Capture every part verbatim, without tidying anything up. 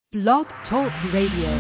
Blog Talk Radio.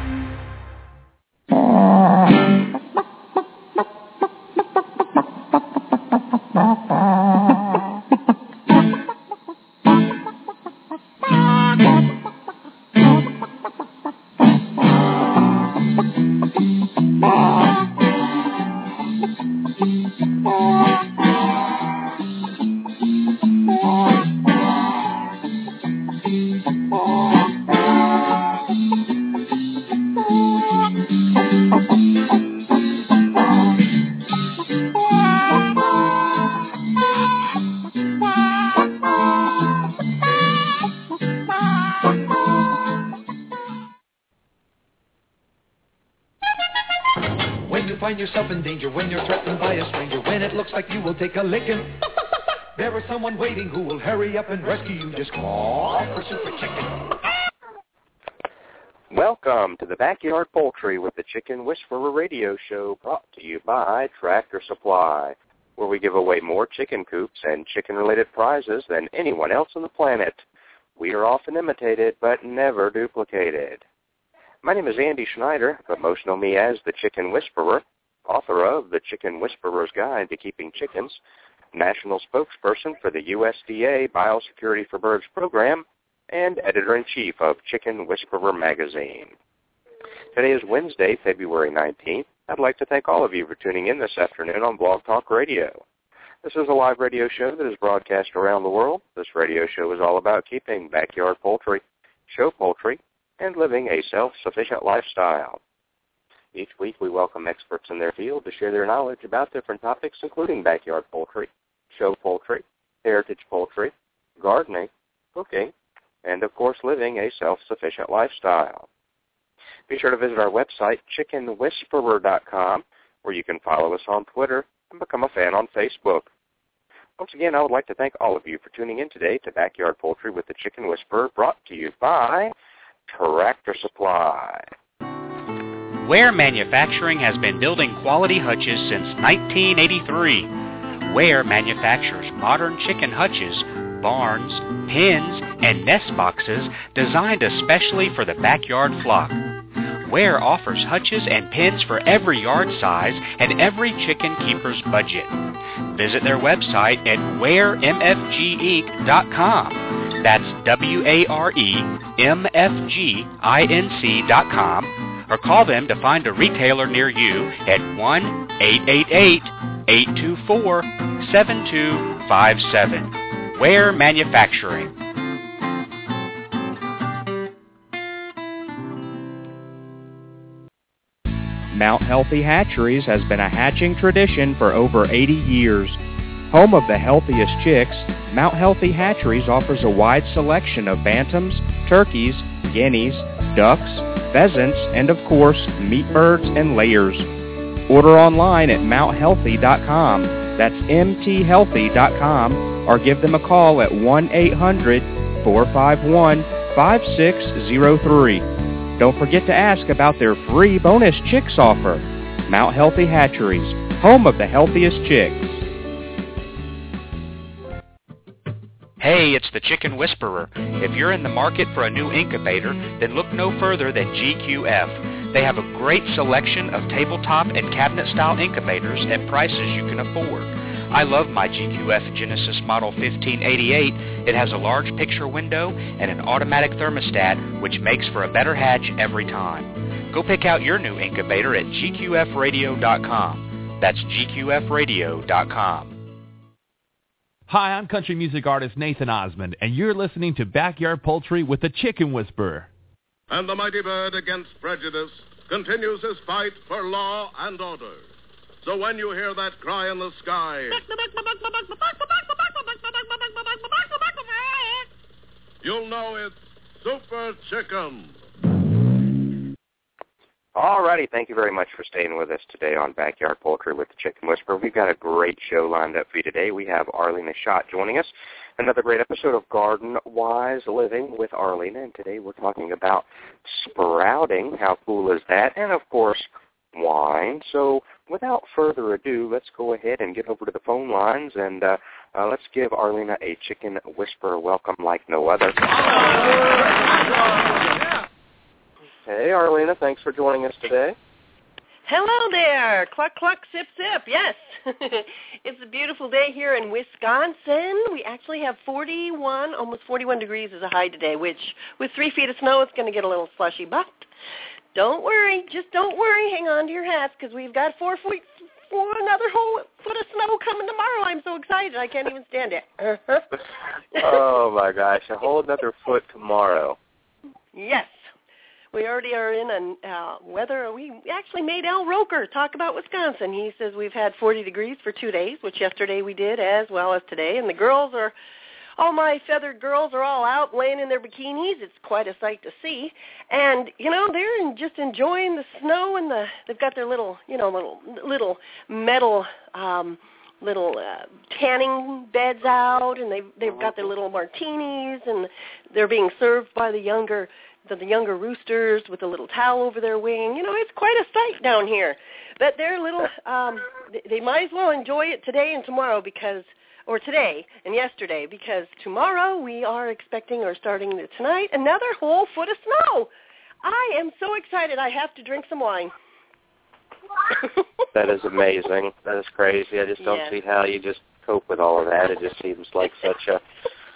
Yourself in danger, when you're threatened by a stranger, when it looks like you will take a licking, there is someone waiting who will hurry up and rescue you. Just call for Super Chicken. Welcome to the Backyard Poultry with the Chicken Whisperer radio show, brought to you by Tractor Supply, where we give away more chicken coops and chicken-related prizes than anyone else on the planet. We are often imitated, but never duplicated. My name is Andy Schneider, but most know me as the Chicken Whisperer, author of The Chicken Whisperer's Guide to Keeping Chickens, national spokesperson for the U S D A Biosecurity for Birds program, and editor-in-chief of Chicken Whisperer magazine. Today is Wednesday, February nineteenth. I'd like to thank all of you for tuning in this afternoon on Blog Talk Radio. This is a live radio show that is broadcast around the world. This radio show is all about keeping backyard poultry, show poultry, and living a self-sufficient lifestyle. Each week we welcome experts in their field to share their knowledge about different topics, including backyard poultry, show poultry, heritage poultry, gardening, cooking, and, of course, living a self-sufficient lifestyle. Be sure to visit our website, chicken whisperer dot com, where you can follow us on Twitter and become a fan on Facebook. Once again, I would like to thank all of you for tuning in today to Backyard Poultry with the Chicken Whisperer, brought to you by Tractor Supply. Ware Manufacturing has been building quality hutches since nineteen eighty-three. Ware manufactures modern chicken hutches, barns, pens, and nest boxes designed especially for the backyard flock. Ware offers hutches and pens for every yard size and every chicken keeper's budget. Visit their website at ware m f g inc dot com. That's W A R E M F G I N C dot com, or call them to find a retailer near you at one eight eight eight, eight two four, seven two five seven. Ware Manufacturing. Mount Healthy Hatcheries has been a hatching tradition for over eighty years. Home of the healthiest chicks, Mount Healthy Hatcheries offers a wide selection of bantams, turkeys, guineas, ducks, pheasants, and of course, meat birds and layers. Order online at mount healthy dot com. That's m t healthy dot com, or give them a call at one eight hundred, four five one, five six zero three. Don't forget to ask about their free bonus chicks offer. Mount Healthy Hatcheries, home of the healthiest chicks. Hey, it's the Chicken Whisperer. If you're in the market for a new incubator, then look no further than G Q F. They have a great selection of tabletop and cabinet-style incubators at prices you can afford. I love my G Q F Genesis Model fifteen eighty-eight. It has a large picture window and an automatic thermostat, which makes for a better hatch every time. Go pick out your new incubator at G Q F radio dot com. That's G Q F radio dot com. Hi, I'm country music artist Nathan Osmond, and you're listening to Backyard Poultry with the Chicken Whisperer. And the mighty bird against prejudice continues his fight for law and order. So when you hear that cry in the sky, you'll know it's Super Chicken. All righty, thank you very much for staying with us today on Backyard Poultry with the Chicken Whisperer. We've got a great show lined up for you today. We have Arlena Schott joining us. Another great episode of Garden Wise Living with Arlena, and today we're talking about sprouting. How cool is that? And, of course, wine. So without further ado, let's go ahead and get over to the phone lines, and uh, uh, let's give Arlena a Chicken Whisperer welcome like no other. Hey, Arlena, thanks for joining us today. Hello there. Cluck, cluck, sip, sip. Yes. It's a beautiful day here in Wisconsin. We actually have forty-one, almost forty-one degrees as a high today, which with three feet of snow, it's going to get a little slushy. But don't worry. Just don't worry. Hang on to your hats because we've got four feet, for another whole foot of snow coming tomorrow. I'm so excited. I can't even stand it. Oh, my gosh. A whole another foot tomorrow. Yes. We already are in a uh, weather. We actually made Al Roker talk about Wisconsin. He says we've had forty degrees for two days, which yesterday we did as well as today. And the girls are, all my feathered girls are all out laying in their bikinis. It's quite a sight to see. And, you know, they're just enjoying the snow and the, they've got their little, you know, little, little metal, um, little uh, tanning beds out. And they've, they've got their little martinis and they're being served by the younger The, the younger roosters with a little towel over their wing. You know, it's quite a sight down here. But they're little, um, they, they might as well enjoy it today and tomorrow because, or today and yesterday, because tomorrow we are expecting, or starting tonight, another whole foot of snow. I am so excited. I have to drink some wine. That is amazing. That is crazy. I just don't yes. see how you just cope with all of that. It just seems like such a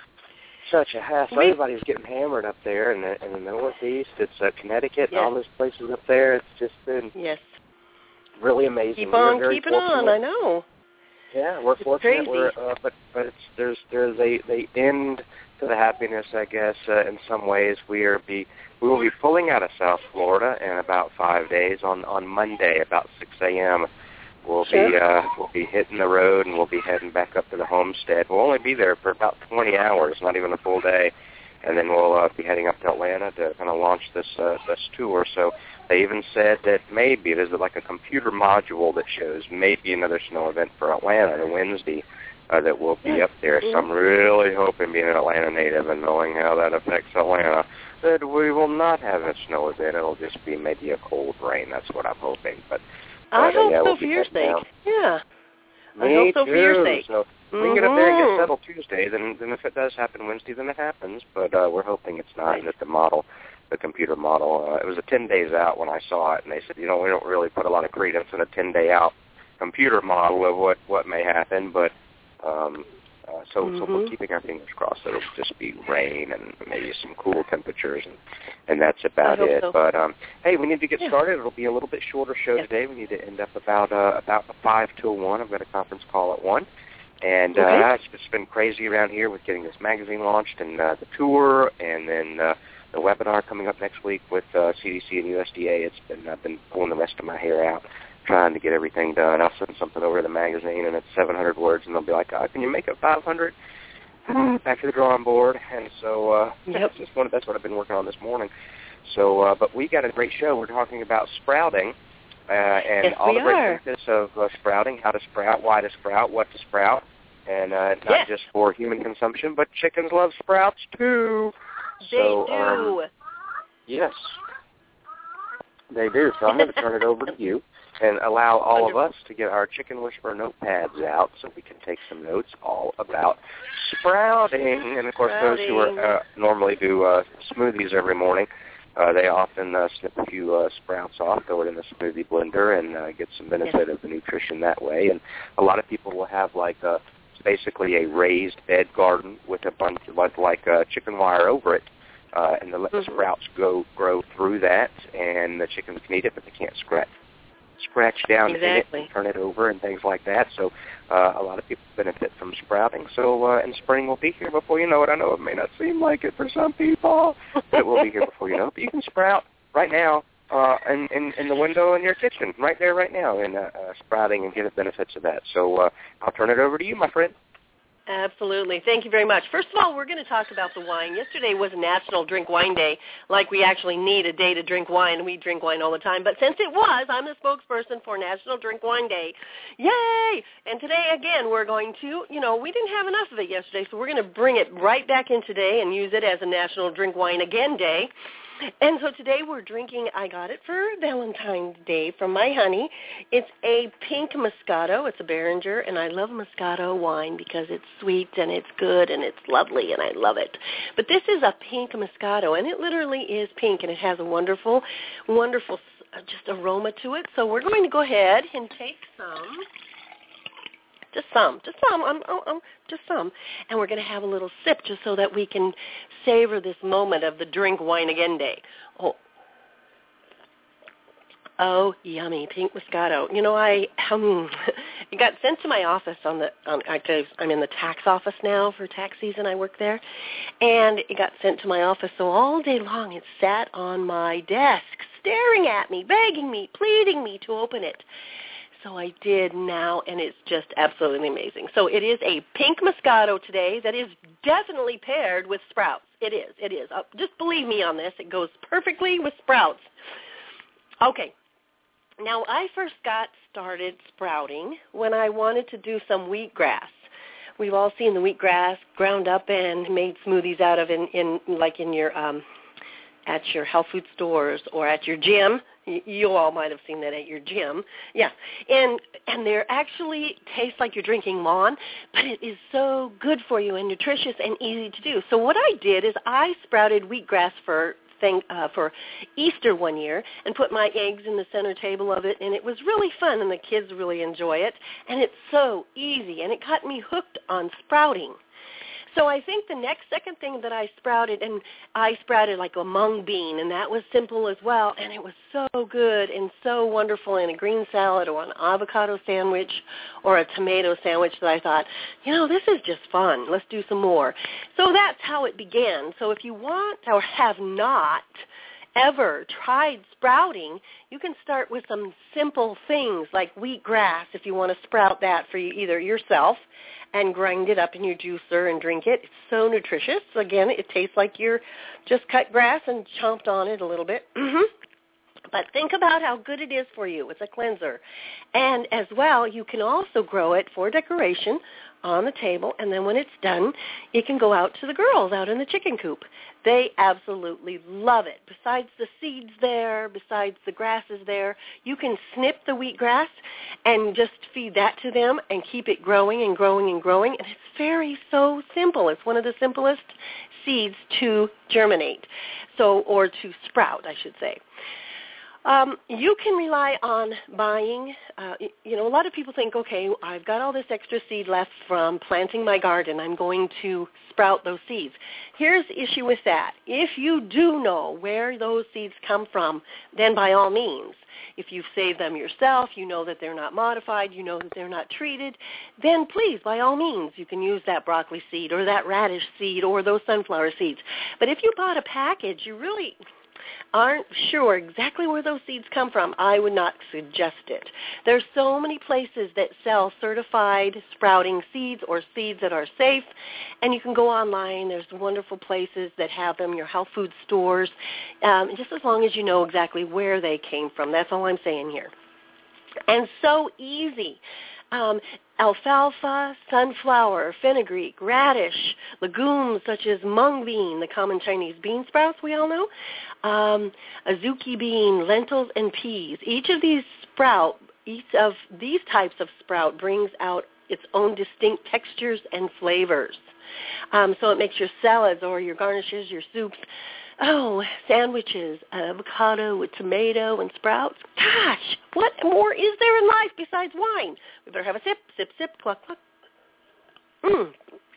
Such a hassle. We, Everybody's getting hammered up there in the, in the Northeast. It's uh, Connecticut yes. and all those places up there. It's just been yes. really amazing. Keep we're on very keeping fortunate. on. I know. Yeah, we're it's fortunate. Crazy. We're, uh, but but it's, there's there's a the end to the happiness, I guess. Uh, in some ways, we are be we will be pulling out of South Florida in about five days. On on Monday, about six a.m. We'll sure. be uh, we'll be hitting the road and we'll be heading back up to the homestead. We'll only be there for about twenty hours, not even a full day, and then we'll uh, be heading up to Atlanta to kind of launch this uh, this tour. So they even said that maybe there's like a computer module that shows maybe another snow event for Atlanta on Wednesday uh, that will be up there. So I'm really hoping, being an Atlanta native and knowing how that affects Atlanta, that we will not have a snow event. It'll just be maybe a cold rain. That's what I'm hoping. But I But, hope yeah, so we'll for your sake. down. Yeah. Me I hope so too. for your sake. So if we can get up there and get settled Tuesday, then then if it does happen Wednesday, then it happens. But uh, we're hoping it's not. Right. And that the model, the computer model, uh, it was a ten days out when I saw it, and they said, you know, we don't really put a lot of credence in a ten day out computer model of what what may happen, but um, uh, so mm-hmm. so we're keeping our fingers crossed that it'll just be rain and maybe some cool temperatures, and and that's about I hope it. so. But um, hey, we need to get yeah. started. It'll be a little bit shorter show yeah. today. We need to end up about uh, about five till one. I've got a conference call at one, and okay. uh, it's, it's been crazy around here with getting this magazine launched and uh, the tour, and then uh, the webinar coming up next week with uh, C D C and U S D A. It's been I've been pulling the rest of my hair out, trying to get everything done. I'll send something over to the magazine, and it's seven hundred words, and they'll be like, oh, can you make it five hundred? Back to the drawing board. And so uh, yep. that's, just one, that's what I've been working on this morning. So, uh, but we got a great show. We're talking about sprouting uh, and yes, all we the great are. benefits of uh, sprouting, how to sprout, why to sprout, what to sprout, and uh, not yes. just for human consumption, but chickens love sprouts too. They so, do. Um, yes, they do. So I'm going to turn it over to you and allow all Wonderful. of us to get our Chicken Whisperer notepads out so we can take some notes all about sprouting. And, of course, sprouting. those who are, uh, normally do uh, smoothies every morning, uh, they often uh, snip a few uh, sprouts off, throw it in the smoothie blender, and uh, get some benefit yes. of the nutrition that way. And a lot of people will have, like, a, basically a raised bed garden with a bunch of, like, like uh, chicken wire over it. Uh, and the mm-hmm. sprouts go grow through that, and the chickens can eat it, but they can't scratch scratch down exactly. in it and turn it over and things like that. So uh, a lot of people benefit from sprouting. So uh, and spring will be here before you know it. I know it may not seem like it for some people, but it will be here before you know it. But you can sprout right now uh, in, in, in the window in your kitchen, right there, right now, in uh, uh, sprouting and get the benefits of that. So uh, I'll turn it over to you, my friend. Absolutely. Thank you very much. First of all, we're going to talk about the wine. Yesterday was National Drink Wine Day, like we actually need a day to drink wine. We drink wine all the time. But since it was, I'm the spokesperson for National Drink Wine Day. Yay! And today, again, we're going to, you know, we didn't have enough of it yesterday, so we're going to bring it right back in today and use it as a National Drink Wine Again Day. And so today we're drinking, I got it for Valentine's Day from my honey. It's a pink Moscato. It's a Beringer, and I love Moscato wine because it's sweet and it's good and it's lovely, and I love it. But this is a pink Moscato, and it literally is pink, and it has a wonderful, wonderful just aroma to it. So we're going to go ahead and take some. Just some, just some, um, um, um, just some. And we're going to have a little sip just so that we can savor this moment of the Drink Wine Again Day. Oh, oh yummy, pink Moscato. You know, I um, it got sent to my office on the, on, I, I'm in the tax office now for tax season. I work there. And it got sent to my office, so all day long it sat on my desk staring at me, begging me, pleading me to open it. So I did now, and it's just absolutely amazing. So it is a pink Moscato today that is definitely paired with Sprouts. It is. It is. Uh, just believe me on this. It goes perfectly with Sprouts. Okay. Now, I first got started sprouting when I wanted to do some wheatgrass. We've all seen the wheatgrass ground up and made smoothies out of in, in like in your um, at your health food stores or at your gym. You all might have seen that at your gym. Yeah. And and they actually taste like you're drinking lawn, but it is so good for you and nutritious and easy to do. So what I did is I sprouted wheatgrass for thing uh, for Easter one year and put my eggs in the center table of it, and it was really fun, and the kids really enjoy it. And it's so easy, and it got me hooked on sprouting. So I think the next second thing that I sprouted, and I sprouted like a mung bean, and that was simple as well, and it was so good and so wonderful in a green salad or an avocado sandwich or a tomato sandwich that I thought, you know, this is just fun. Let's do some more. So that's how it began. So if you want or have not ever tried sprouting, you can start with some simple things like wheatgrass if you want to sprout that for you, either yourself and grind it up in your juicer and drink it. It's so nutritious. Again, it tastes like you're just cut grass and chomped on it a little bit. Mm-hmm. But think about how good it is for you. It's a cleanser. And as well, you can also grow it for decoration on the table, and then when it's done, it can go out to the girls out in the chicken coop. They absolutely love it. Besides the seeds there, besides the grasses there, you can snip the wheatgrass and just feed that to them and keep it growing and growing and growing, and it's very so simple. It's one of the simplest seeds to germinate, so or to sprout, I should say. Um, you can rely on buying, uh, you know, a lot of people think, okay, I've got all this extra seed left from planting my garden. I'm going to sprout those seeds. Here's the issue with that. If you do know where those seeds come from, then by all means, if you've saved them yourself, you know that they're not modified, you know that they're not treated, then please, by all means, you can use that broccoli seed or that radish seed or those sunflower seeds. But if you bought a package, you really aren't sure exactly where those seeds come from, I would not suggest it. There's so many places that sell certified sprouting seeds or seeds that are safe, and you can go online. There's wonderful places that have them, your health food stores, um, just as long as you know exactly where they came from. That's all I'm saying here. And so easy. Um, alfalfa, sunflower, fenugreek, radish, legumes such as mung bean, the common Chinese bean sprouts we all know, um, azuki bean, lentils, and peas. Each of these sprout, each of these types of sprout brings out its own distinct textures and flavors. Um, so it makes your salads or your garnishes, your soups, oh, sandwiches, avocado with tomato and sprouts. Gosh, what more is there in life besides wine? We better have a sip, sip, sip, cluck, cluck. Mm.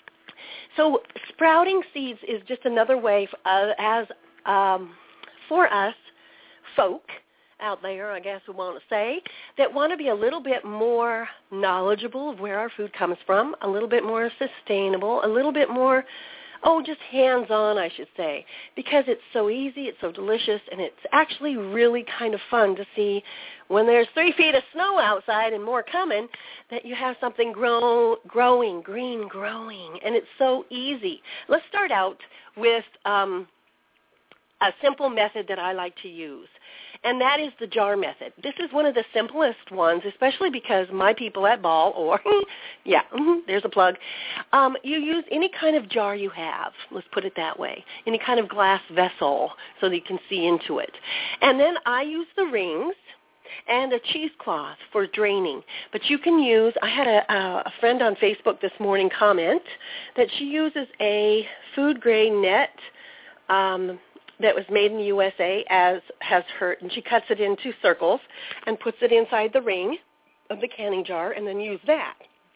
So sprouting seeds is just another way for, uh, as um, for us folk out there, I guess we want to say, that want to be a little bit more knowledgeable of where our food comes from, a little bit more sustainable, a little bit more Oh, just hands-on, I should say, because it's so easy, it's so delicious, and it's actually really kind of fun to see when there's three feet of snow outside and more coming, that you have something grow, growing, green growing, and it's so easy. Let's start out with um, a simple method that I like to use, and that is the jar method. This is one of the simplest ones, especially because my people at Ball, or, yeah, there's a plug, um, you use any kind of jar you have, let's put it that way, any kind of glass vessel so that you can see into it. And then I use the rings and a cheesecloth for draining. But you can use, I had a, a friend on Facebook this morning comment that she uses a food-grade net um, that was made in the U S A, as has her, and she cuts it into circles and puts it inside the ring of the canning jar and then use that.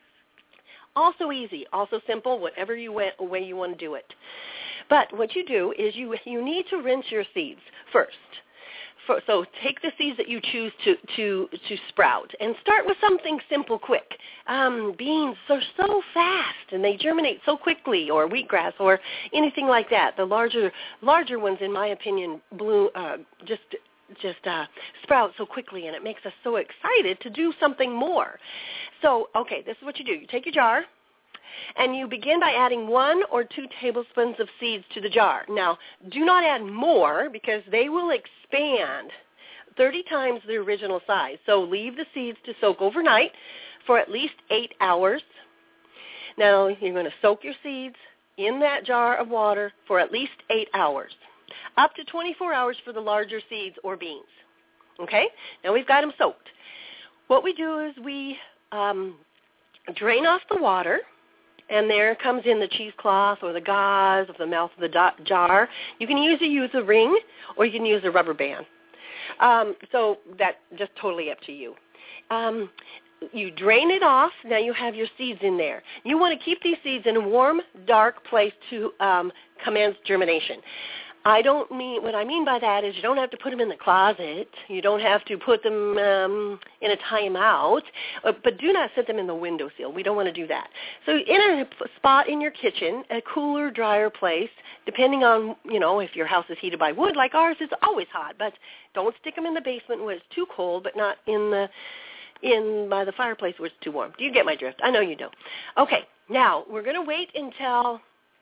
Also easy, also simple, whatever you way, way you want to do it. But what you do is you you need to rinse your seeds first. For, so take the seeds that you choose to, to, to sprout and start with something simple, quick. Um, beans are so fast and they germinate so quickly, or wheatgrass, or anything like that. The larger larger ones, in my opinion, bloom uh, just just uh, sprout so quickly, and it makes us so excited to do something more. So, okay, this is what you do. You take your jar, and you begin by adding one or two tablespoons of seeds to the jar. Now, do not add more because they will expand thirty times the original size. So leave the seeds to soak overnight for at least eight hours. Now, you're going to soak your seeds in that jar of water for at least eight hours, up to twenty-four hours for the larger seeds or beans. Okay? Now we've got them soaked. What we do is we um, drain off the water, and there comes in the cheesecloth or the gauze of the mouth of the do- jar. You can either use a ring or you can use a rubber band. Um, so that's just totally up to you. Um, you drain it off. Now you have your seeds in there. You want to keep these seeds in a warm, dark place to um, commence germination. I don't mean, what I mean by that is you don't have to put them in the closet. You don't have to put them um, in a timeout, uh, but do not set them in the windowsill. We don't want to do that. So in a spot in your kitchen, a cooler, drier place, depending on, you know, if your house is heated by wood, like ours is always hot, but don't stick them in the basement where it's too cold, but not in the in by the fireplace where it's too warm. Do you get my drift? I know you do. Okay, now we're going to wait until...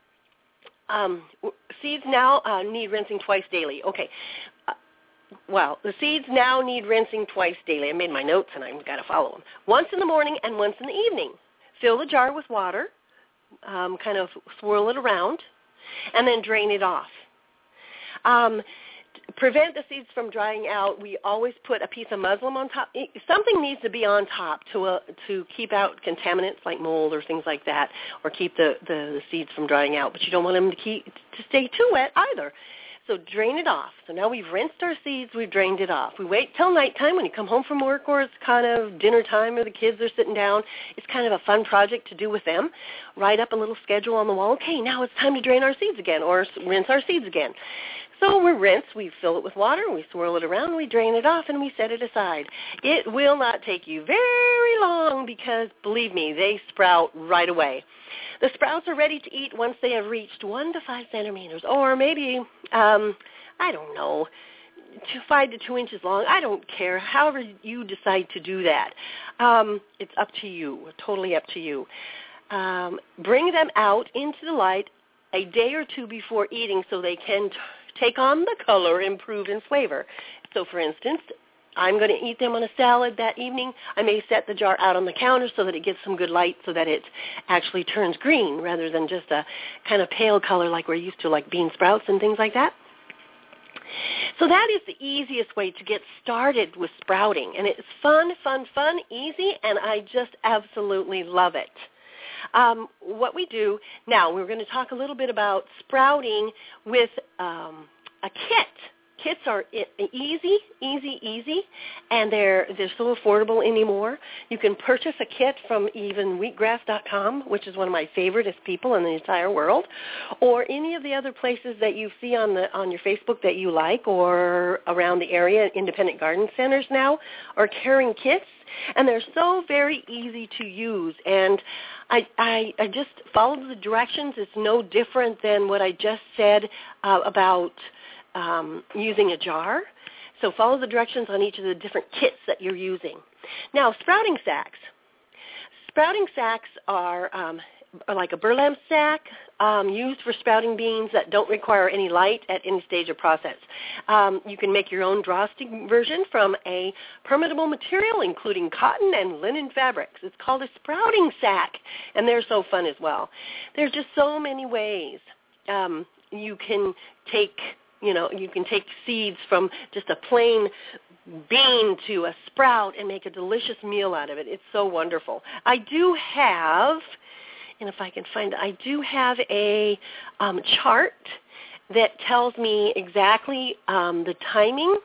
Um, seeds now uh, need rinsing twice daily. Okay. Uh, well, the seeds now need rinsing twice daily. I made my notes, and I've got to follow them. Once in the morning and once in the evening. Fill the jar with water, um, kind of swirl it around, and then drain it off. Um, prevent the seeds from drying out, we always put a piece of muslin on top. Something needs to be on top to uh, to keep out contaminants like mold or things like that, or keep the, the, the seeds from drying out. But you don't want them to keep to stay too wet either. So drain it off. So now we've rinsed our seeds, we've drained it off. We wait till nighttime when you come home from work, or it's kind of dinner time or the kids are sitting down. It's kind of a fun project to do with them. Write up a little schedule on the wall. Okay, now it's time to drain our seeds again, or rinse our seeds again. So we rinse, we fill it with water, we swirl it around, we drain it off, and we set it aside. It will not take you very long because, believe me, they sprout right away. The sprouts are ready to eat once they have reached one to five centimeters, or maybe, um, I don't know, two, five to two inches long. I don't care. However you decide to do that, um, it's up to you, totally up to you. Um, bring them out into the light a day or two before eating so they can t- take on the color, improve in flavor. So, for instance, I'm going to eat them on a salad that evening. I may set the jar out on the counter so that it gets some good light so that it actually turns green rather than just a kind of pale color like we're used to, like bean sprouts and things like that. So that is the easiest way to get started with sprouting. And it's fun, fun, fun, easy, and I just absolutely love it. Um, what we do, now we're going to talk a little bit about sprouting with um, a kit. Kits are easy, easy, easy, and they're they're so affordable anymore. You can purchase a kit from even wheatgrass dot com, which is one of my favoriteest people in the entire world, or any of the other places that you see on the on your Facebook that you like, or around the area. Independent garden centers now are carrying kits, and they're so very easy to use. And I, I, I just followed the directions. It's no different than what I just said uh, about Um, using a jar. So follow the directions on each of the different kits that you're using. Now, sprouting sacks. Sprouting sacks are um, like a burlap sack um, used for sprouting beans that don't require any light at any stage of process. Um, you can make your own drawstick version from a permeable material, including cotton and linen fabrics. It's called a sprouting sack, and they're so fun as well. There's just so many ways um, you can take, you know, you can take seeds from just a plain bean to a sprout and make a delicious meal out of it. It's so wonderful. I do have, and if I can find it, I do have a um, chart that tells me exactly um, the timing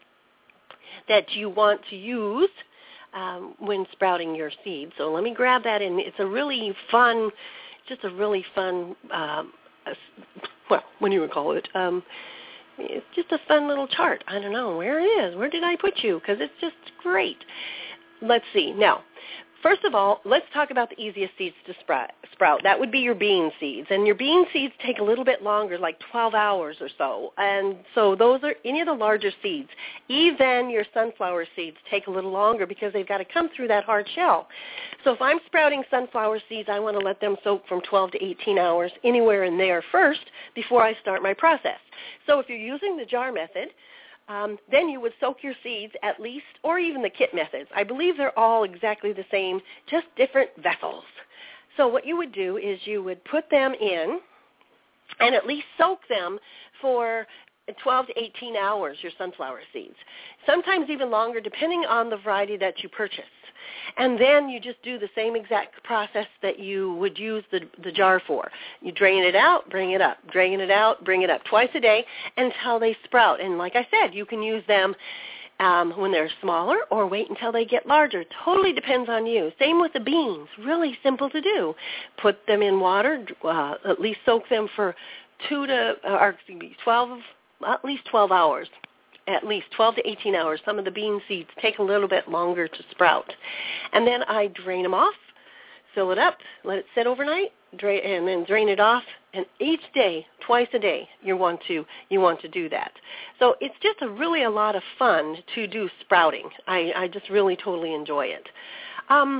that you want to use um, when sprouting your seeds. So let me grab that, and it's a really fun, just a really fun, um, uh, well, what do you call it? Um, It's just a fun little chart. I don't know. Where it is? Where did I put you? Because it's just great. Let's see. Now, first of all, let's talk about the easiest seeds to sprout. sprout. That would be your bean seeds. And your bean seeds take a little bit longer, like twelve hours or so. And so those are any of the larger seeds. Even your sunflower seeds take a little longer because they've got to come through that hard shell. So if I'm sprouting sunflower seeds, I want to let them soak from twelve to eighteen hours, anywhere in there first, before I start my process. So if you're using the jar method, um, then you would soak your seeds at least, or even the kit methods. I believe they're all exactly the same, just different vessels. So what you would do is you would put them in and at least soak them for twelve to eighteen hours, your sunflower seeds. Sometimes even longer, depending on the variety that you purchase. And then you just do the same exact process that you would use the, the jar for. You drain it out, bring it up, drain it out, bring it up twice a day until they sprout. And like I said, you can use them um, when they're smaller or wait until they get larger. Totally depends on you. Same with the beans. Really simple to do. Put them in water, uh, at least soak them for two to, or excuse me, twelve, at least twelve hours. At least twelve to eighteen hours. Some of the bean seeds take a little bit longer to sprout. And then I drain them off, fill it up, let it sit overnight, drain, and then drain it off. And each day, twice a day, you want to you want to do that. So it's just a really a lot of fun to do sprouting. I, I just really totally enjoy it. Um,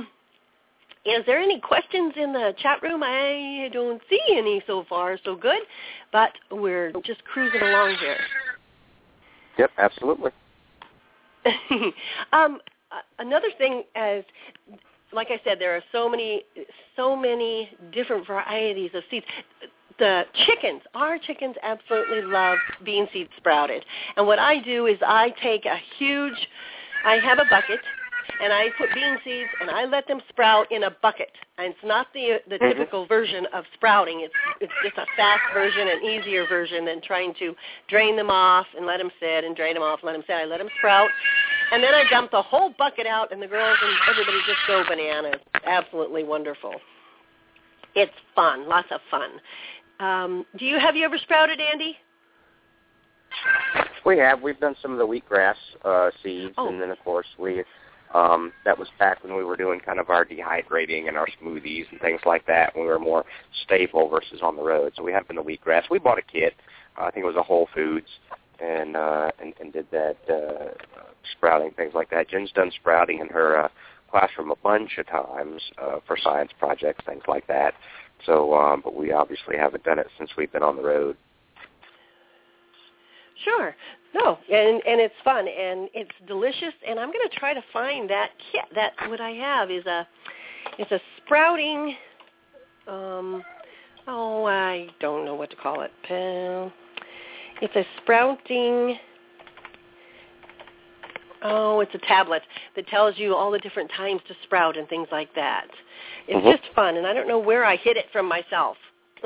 is there any questions in the chat room? I don't see any so far, so good. But we're just cruising along here. Yep, absolutely. um, another thing is, like I said, there are so many, so many different varieties of seeds. The chickens, our chickens absolutely love bean seeds sprouted. And what I do is I take a huge, I have a bucket, and I put bean seeds, and I let them sprout in a bucket. And it's not the the mm-hmm. typical version of sprouting. It's it's just a fast version, an easier version than trying to drain them off and let them sit and drain them off and let them sit. I let them sprout, and then I dump the whole bucket out, and the girls and everybody just go bananas. Absolutely wonderful. It's fun, lots of fun. Um, do you have you ever sprouted, Andy? We have. We've done some of the wheatgrass uh, seeds, oh. and then of course we. Um, that was back when we were doing kind of our dehydrating and our smoothies and things like that when we were more stable versus on the road. So we have been the wheatgrass. We bought a kit. Uh, I think it was a Whole Foods, and uh, and, and did that uh, sprouting, things like that. Jen's done sprouting in her uh, classroom a bunch of times uh, for science projects, things like that. So, um, but we obviously haven't done it since we've been on the road. Sure. No, and and it's fun, and it's delicious, and I'm going to try to find that kit. That what I have is a, it's a sprouting, um, oh, I don't know what to call it. Uh, it's a sprouting, oh, it's a tablet that tells you all the different times to sprout and things like that. It's mm-hmm. just fun, and I don't know where I hid it from myself.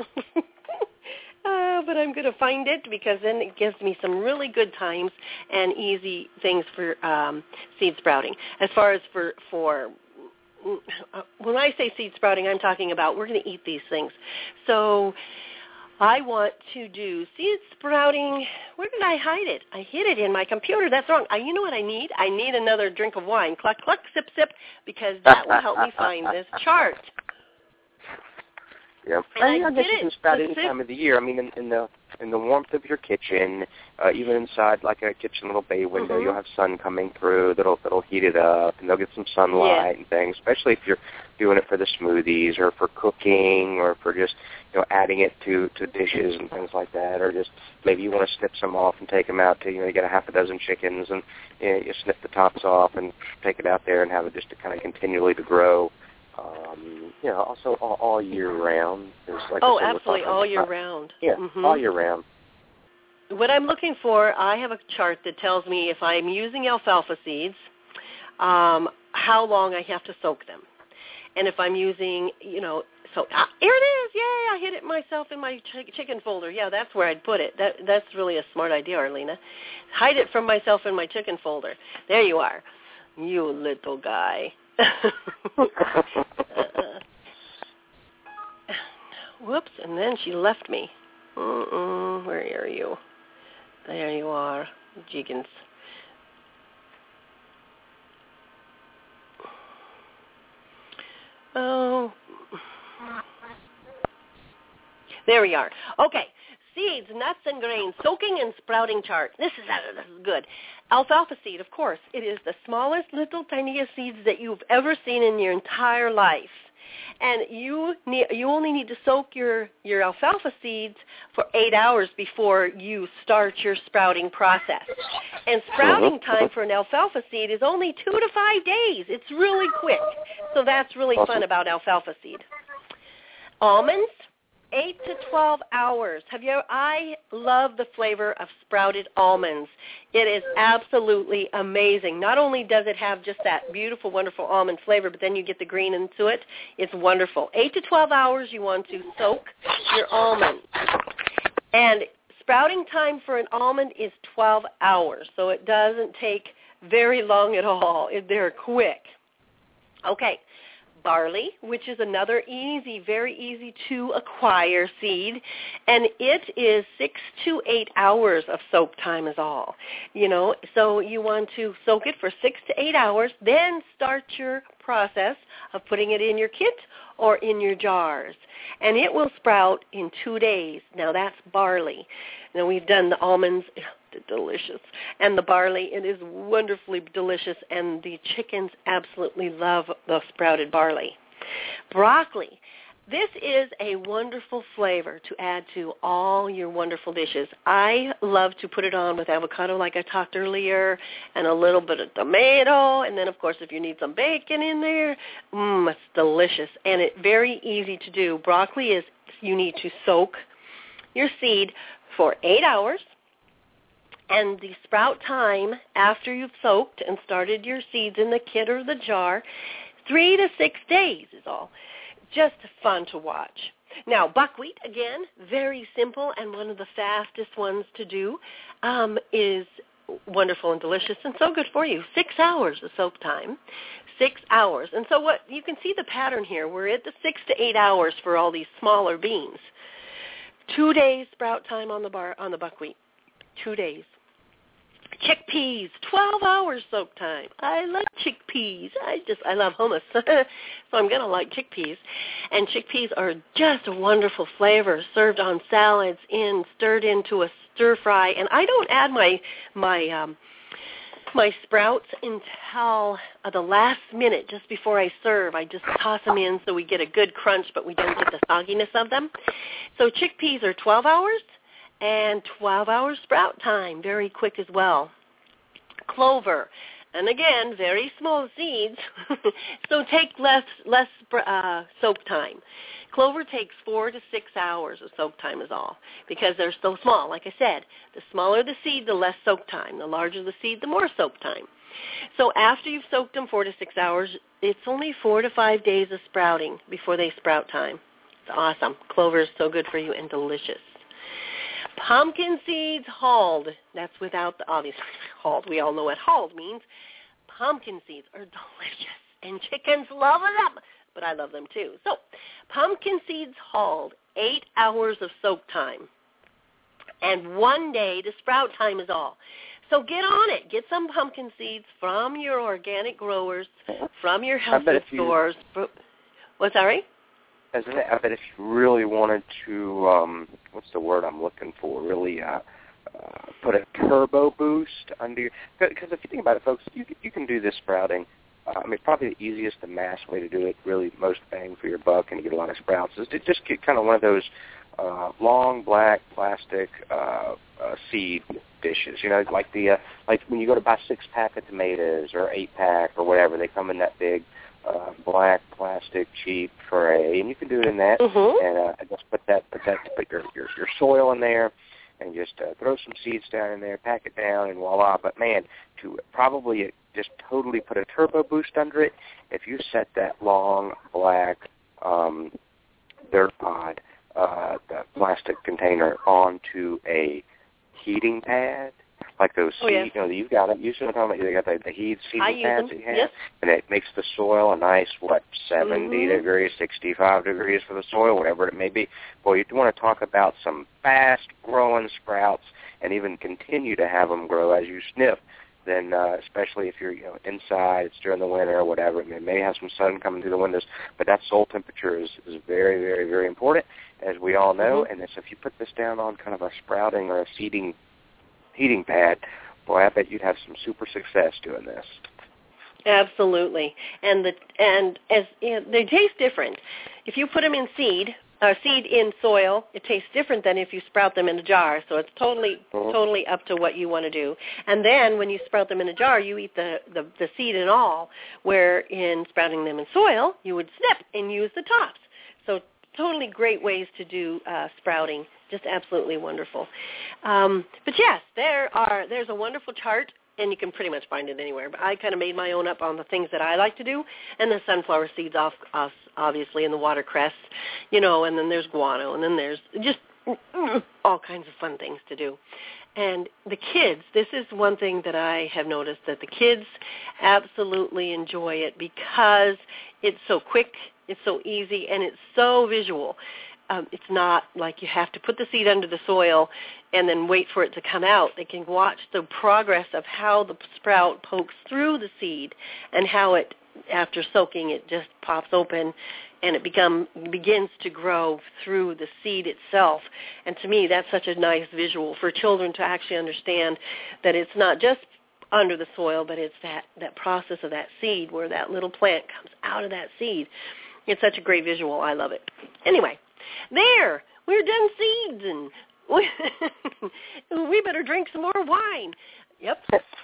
Uh, but I'm going to find it because then it gives me some really good times and easy things for um, seed sprouting. As far as for, for uh, when I say seed sprouting, I'm talking about we're going to eat these things. So I want to do seed sprouting. Where did I hide it? I hid it in my computer. That's wrong. I, you know what I need? I need another drink of wine. Cluck, cluck, sip, sip, because that will help me find this chart. Yeah, and I, I guess you can sprout any time of the year. I mean, in, in the in the warmth of your kitchen, uh, even inside like a kitchen little bay window, mm-hmm. you'll have sun coming through that'll that'll heat it up, and they'll get some sunlight yeah. and things. Especially if you're doing it for the smoothies or for cooking or for just you know adding it to to dishes and things like that, or just maybe you want to snip some off and take them out to you know you get a half a dozen chickens and you, know, you snip the tops off and take it out there and have it just to kind of continually to grow. Um, you know, also all, all year round. There's like oh, I said, absolutely, all year about, round. Yeah, mm-hmm. all year round. What I'm looking for, I have a chart that tells me if I'm using alfalfa seeds, um, how long I have to soak them. And if I'm using, you know, so ah, here it is, yay, I hit it myself in my ch- chicken folder. Yeah, that's where I'd put it. That That's really a smart idea, Arlena. Hide it from myself in my chicken folder. There you are, you little guy. uh, whoops, and then she left me. Mm-mm, where are you? There you are, chickens. Oh. There we are. Okay. Seeds, nuts, and grains, soaking and sprouting chart. This is, uh, this is good. Alfalfa seed, of course. It is the smallest, little, tiniest seeds that you've ever seen in your entire life. And you need, you only need to soak your, your alfalfa seeds for eight hours before you start your sprouting process. And sprouting time for an alfalfa seed is only two to five days. It's really quick. So that's really fun about alfalfa seed. Almonds, eight to twelve hours. Have you? I love the flavor of sprouted almonds. It is absolutely amazing. Not only does it have just that beautiful, wonderful almond flavor, but then you get the green into it. It's wonderful. eight to twelve hours you want to soak your almonds. And sprouting time for an almond is twelve hours, so it doesn't take very long at all. They're quick. Okay. Barley, which is another easy, very easy to acquire seed, and it is six to eight hours of soak time is all. You know, so you want to soak it for six to eight hours, then start your process of putting it in your kit or in your jars, and it will sprout in two days. Now that's barley. Now we've done the almonds. They're delicious. And the barley, it is wonderfully delicious, and the chickens absolutely love the sprouted barley. Broccoli. This is a wonderful flavor to add to all your wonderful dishes. I love to put it on with avocado like I talked earlier, and a little bit of tomato, and then, of course, if you need some bacon in there, mmm, it's delicious. And it's very easy to do. Broccoli is, you need to soak your seed for eight hours. And the sprout time after you've soaked and started your seeds in the kit or the jar, three to six days is all. Just fun to watch. Now, buckwheat, again, very simple, and one of the fastest ones to do, um, is wonderful and delicious and so good for you. Six hours of soak time, six hours. And so what you can see the pattern here. We're at the six to eight hours for all these smaller beans. Two days sprout time on the bar on the buckwheat. Two days. Chickpeas, twelve hours soak time. I love chickpeas. I just, I love hummus, so I'm going to like chickpeas. And chickpeas are just a wonderful flavor, served on salads, in, stirred into a stir fry. And I don't add my, my, um, my sprouts until uh, the last minute, just before I serve. I just toss them in so we get a good crunch, but we don't get the sogginess of them. So chickpeas are twelve hours. And twelve hours sprout time, very quick as well. Clover, and again, very small seeds, so take less less uh, soak time. Clover takes four to six hours of soak time is all, because they're so small. Like I said, the smaller the seed, the less soak time. The larger the seed, the more soak time. So after you've soaked them four to six hours, it's only four to five days of sprouting before they sprout time. It's awesome. Clover is so good for you and delicious. Pumpkin seeds hulled. That's without the obvious hulled. We all know what hulled means. Pumpkin seeds are delicious, and chickens love them, but I love them too. So pumpkin seeds hulled, eight hours of soak time, and one day to sprout time is all. So get on it. Get some pumpkin seeds from your organic growers, from your health food stores. What's that, right? as an, I bet if you really wanted to, um, what's the word I'm looking for? Really uh, uh, put a turbo boost under your, because if you think about it, folks, you you can do this sprouting. Uh, I mean, probably the easiest and mass way to do it, really most bang for your buck, and you get a lot of sprouts, is to just get kind of one of those uh, long black plastic uh, uh, seed dishes. You know, like the uh, like when you go to buy six pack of tomatoes or eight pack or whatever, they come in that big uh, black plastic cheap tray, and you can do it in that, mm-hmm. and uh, just put that put that put your your, your soil in there. And just uh, throw some seeds down in there, pack it down, and voila. But, man, to probably just totally put a turbo boost under it, if you set that long, black um, dirt pod, uh, the plastic container, onto a heating pad, like those oh, seed, yeah. you know, you've got it. You see what I'm talking about? You got the, the heat seeding pads that you have, yes. and it makes the soil a nice, what, seventy mm-hmm. degrees, sixty-five degrees for the soil, whatever it may be. Boy, you want to talk about some fast-growing sprouts and even continue to have them grow as you sniff. Then, uh, especially if you're, you know, inside, it's during the winter or whatever, it may have some sun coming through the windows, but that soil temperature is, is very, very, very important, as we all know. Mm-hmm. And so if you put this down on kind of a sprouting or a seeding heating pad, boy, I bet you'd have some super success doing this. Absolutely, and the and as you know, they taste different. If you put them in seed, uh, seed in soil, it tastes different than if you sprout them in a jar. So it's totally mm-hmm. totally up to what you want to do. And then when you sprout them in a jar, you eat the, the the seed and all. Where in sprouting them in soil, you would snip and use the tops. So totally great ways to do uh, sprouting. Just absolutely wonderful. Um, but yes, there are. There's a wonderful chart, and you can pretty much find it anywhere. But I kind of made my own up on the things that I like to do, and the sunflower seeds, off, off obviously, and the watercress, you know, and then there's guano, and then there's just all kinds of fun things to do. And the kids, this is one thing that I have noticed, that the kids absolutely enjoy it because it's so quick, it's so easy, and it's so visual. Um, it's not like you have to put the seed under the soil and then wait for it to come out. They can watch the progress of how the sprout pokes through the seed and how it, after soaking, it just pops open and it become begins to grow through the seed itself. And to me, that's such a nice visual for children to actually understand that it's not just under the soil, but it's that, that process of that seed where that little plant comes out of that seed. It's such a great visual. I love it. Anyway. There, we're done seeds, and we, we better drink some more wine. Yep.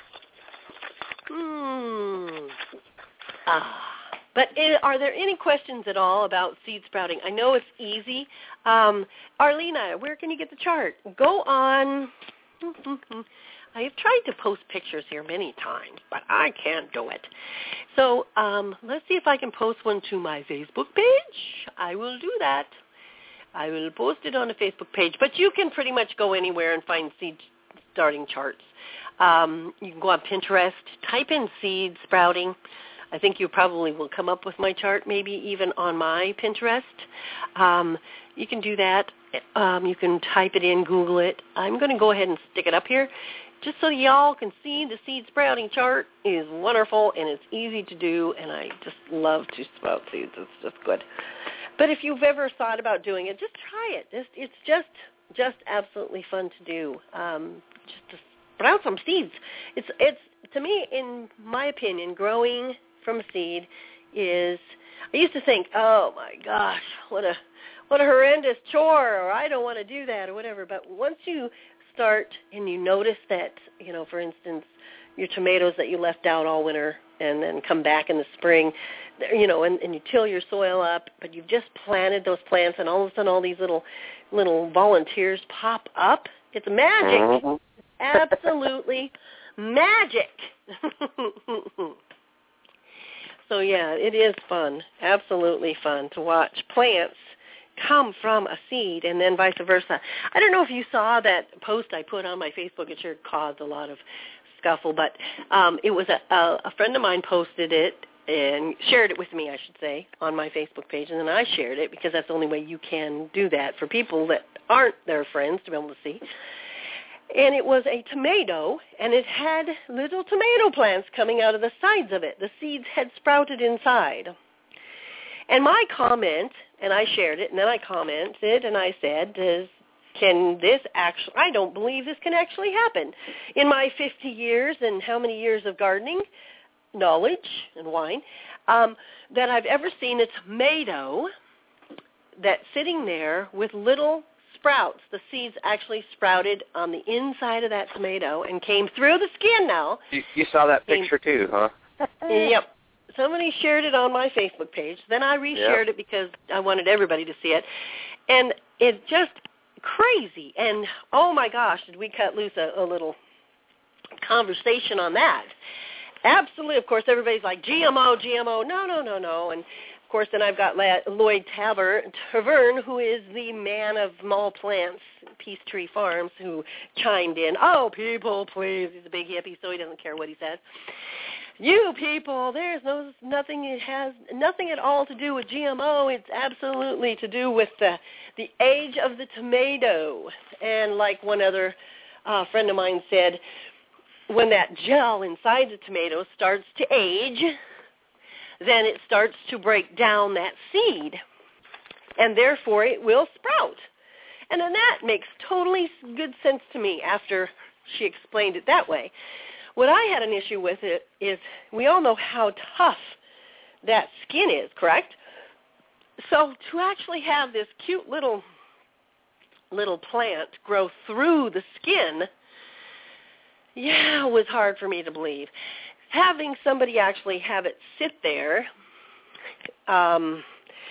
Hmm. Ah. But are there any questions at all about seed sprouting? I know it's easy. Um, Arlena, where can you get the chart? Go on. I have tried to post pictures here many times, but I can't do it. So um, let's see if I can post one to my Facebook page. I will do that. I will post it on the Facebook page, but you can pretty much go anywhere and find seed starting charts. Um, you can go on Pinterest, type in seed sprouting. I think you probably will come up with my chart, maybe even on my Pinterest. Um, you can do that. Um, you can type it in, Google it. I'm going to go ahead and stick it up here just so y'all can see the seed sprouting chart. It is wonderful, and it's easy to do, and I just love to sprout seeds. It's just good. But if you've ever thought about doing it, just try it. It's, it's just just absolutely fun to do. Um, just to sprout some seeds. It's it's to me, in my opinion, growing from a seed is. I used to think, oh my gosh, what a what a horrendous chore, or I don't want to do that, or whatever. But once you start and you notice that, you know, for instance, your tomatoes that you left out all winter and then come back in the spring, you know, and, and you till your soil up, but you've just planted those plants, and all of a sudden all these little little volunteers pop up. It's magic. Mm-hmm. Absolutely magic. So, yeah, it is fun, absolutely fun to watch plants come from a seed and then vice versa. I don't know if you saw that post I put on my Facebook. It sure caused a lot of scuffle, but um, it was a, a, a friend of mine posted it and shared it with me, I should say, on my Facebook page, and then I shared it because that's the only way you can do that for people that aren't their friends to be able to see. And it was a tomato, and it had little tomato plants coming out of the sides of it. The seeds had sprouted inside. And my comment and I shared it, and then I commented, and I said, Does, can this actually, I don't believe this can actually happen. In my fifty years and how many years of gardening, knowledge and wine, um, that I've ever seen a tomato that's sitting there with little sprouts. The seeds actually sprouted on the inside of that tomato and came through the skin now. You, you saw that picture too, huh? Yep. Somebody shared it on my Facebook page. Then I reshared yep. it because I wanted everybody to see it. And it just crazy. And, oh, my gosh, did we cut loose a, a little conversation on that. Absolutely. Of course, everybody's like, G M O, G M O. No, no, no, no. And, of course, then I've got Lloyd Tavern, who is the man of all plants, Peachtree Farms, who chimed in. Oh, people, please. He's a big hippie, so he doesn't care what he says. You people, there's no nothing. It has nothing at all to do with G M O. It's absolutely to do with the the age of the tomato. And like one other uh, friend of mine said, when that gel inside the tomato starts to age, then it starts to break down that seed, and therefore it will sprout. And then that makes totally good sense to me after she explained it that way. What I had an issue with it is we all know how tough that skin is, correct? So to actually have this cute little little plant grow through the skin, yeah, it was hard for me to believe. Having somebody actually have it sit there, um,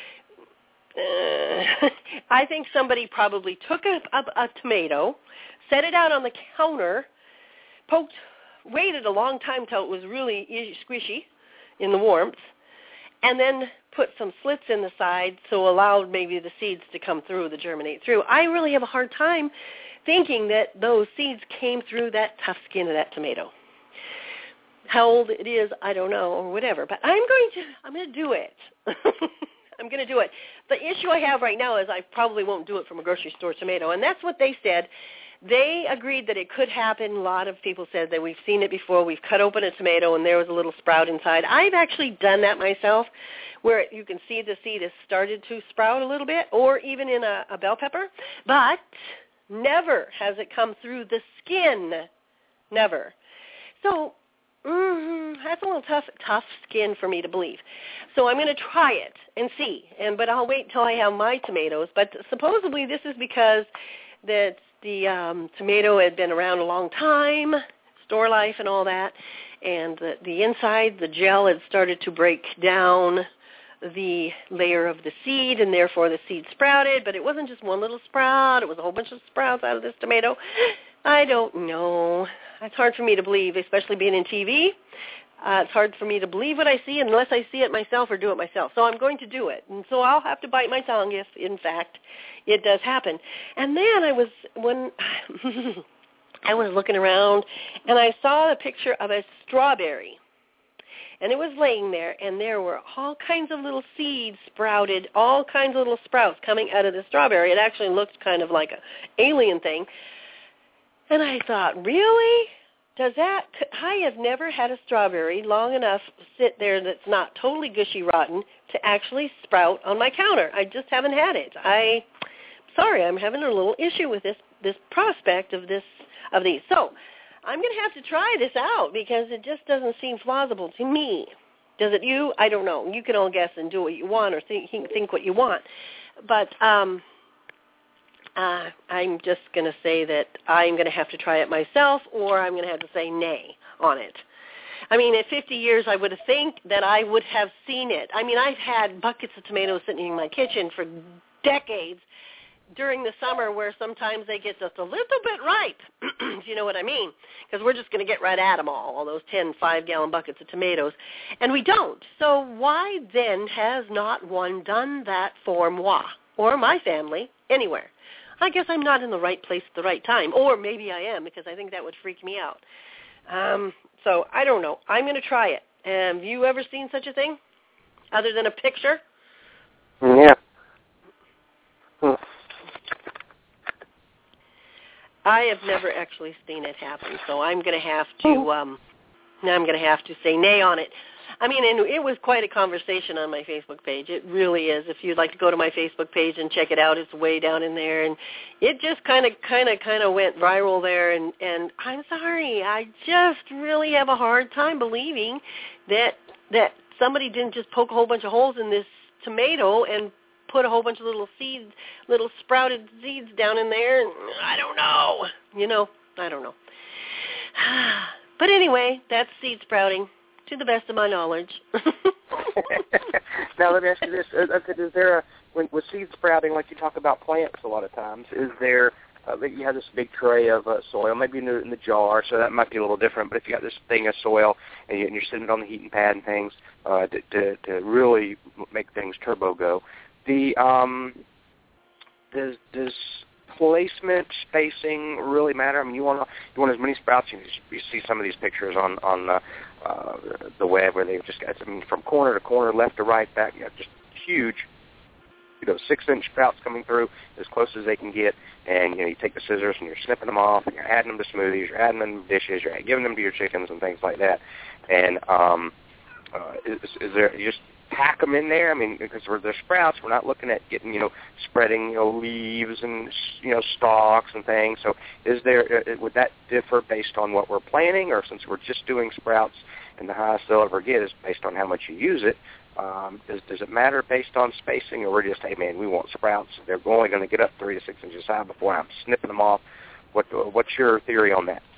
uh, I think somebody probably took a, a, a tomato, set it out on the counter, poked, waited a long time till it was really squishy in the warmth, and then put some slits in the side so allowed maybe the seeds to come through, to germinate through. I really have a hard time thinking that those seeds came through that tough skin of that tomato. How old it is, I don't know, or whatever. But I'm going to, I'm going to do it. I'm going to do it. The issue I have right now is I probably won't do it from a grocery store tomato, and that's what they said. They agreed that it could happen. A lot of people said that we've seen it before. We've cut open a tomato, and there was a little sprout inside. I've actually done that myself, where you can see the seed has started to sprout a little bit, or even in a, a bell pepper. But never has it come through the skin. Never. So Mm-hmm. That's a little tough, tough skin for me to believe. So I'm going to try it and see. And but I'll wait until I have my tomatoes. But supposedly this is because that the um, tomato had been around a long time, store life and all that, and the, the inside, the gel had started to break down the layer of the seed, and therefore the seed sprouted. But it wasn't just one little sprout. It was a whole bunch of sprouts out of this tomato. I don't know. It's hard for me to believe, especially being in T V. Uh, it's hard for me to believe what I see unless I see it myself or do it myself. So I'm going to do it. And so I'll have to bite my tongue if, in fact, it does happen. And then I was, when I was looking around, and I saw a picture of a strawberry. And it was laying there, and there were all kinds of little seeds sprouted, all kinds of little sprouts coming out of the strawberry. It actually looked kind of like an alien thing. And I thought, really? Does that, I have never had a strawberry long enough sit there that's not totally gushy rotten to actually sprout on my counter. I just haven't had it. I, sorry, I'm having a little issue with this, this prospect of this, of these. So I'm going to have to try this out because it just doesn't seem plausible to me. Does it you? I don't know. You can all guess and do what you want or think, think what you want. But, um, Uh, I'm just going to say that I'm going to have to try it myself, or I'm going to have to say nay on it. I mean, at fifty years, I would think that I would have seen it. I mean, I've had buckets of tomatoes sitting in my kitchen for decades during the summer where sometimes they get just a little bit ripe, if you know what I mean, because we're just going to get right at them all, all those ten five-gallon buckets of tomatoes, and we don't. So why then has not one done that for moi or my family anywhere? I guess I'm not in the right place at the right time. Or maybe I am, because I think that would freak me out. Um, so I don't know. I'm going to try it. Have you ever seen such a thing, other than a picture? Yeah. Hmm. I have never actually seen it happen, so I'm going to have to. Um, I'm going to have to say nay on it. I mean, and it was quite a conversation on my Facebook page. It really is. If you'd like to go to my Facebook page and check it out, it's way down in there. And it just kind of, kind of, kind of went viral there. And, and I'm sorry, I just really have a hard time believing that that somebody didn't just poke a whole bunch of holes in this tomato and put a whole bunch of little seeds, little sprouted seeds down in there. And I don't know. You know, I don't know. But anyway, that's seed sprouting, to the best of my knowledge. Now, let me ask you this. Is there a, when, with seed sprouting, like you talk about plants a lot of times, is there, uh, you have this big tray of uh, soil, maybe in the, in the jar, so that might be a little different, but if you got this thing of soil and, you, and you're sitting it on the heating pad and things uh, to, to, to really make things turbo go, the um, does, does placement, spacing really matter? I mean, you want you want as many sprouts. You, you see some of these pictures on on uh, uh, the web where they've just got, I mean, from corner to corner, left to right, back, you know, just huge, you know, six-inch sprouts coming through as close as they can get. And you know, you take the scissors and you're snipping them off, and you're adding them to smoothies, you're adding them to dishes, you're giving them to your chickens and things like that. And um, uh, is, is there you just pack them in there? I mean, because we're, they're sprouts, we're not looking at getting, you know, spreading, you know, leaves and, you know, stalks and things. So is there, would that differ based on what we're planting, or since we're just doing sprouts and the highest they'll ever get is based on how much you use it, um, does, does it matter based on spacing, or we're just, hey, man, we want sprouts. They're only going to get up three to six inches high before I'm snipping them off. What, what's your theory on that?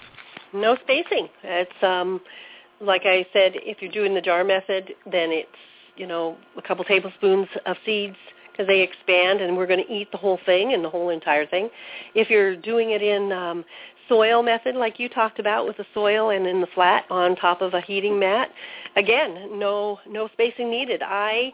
No spacing. It's, um, like I said, if you're doing the jar method, then it's, you know, a couple tablespoons of seeds because they expand, and we're going to eat the whole thing and the whole entire thing. If you're doing it in um, soil method, like you talked about with the soil and in the flat on top of a heating mat, again, no no spacing needed. I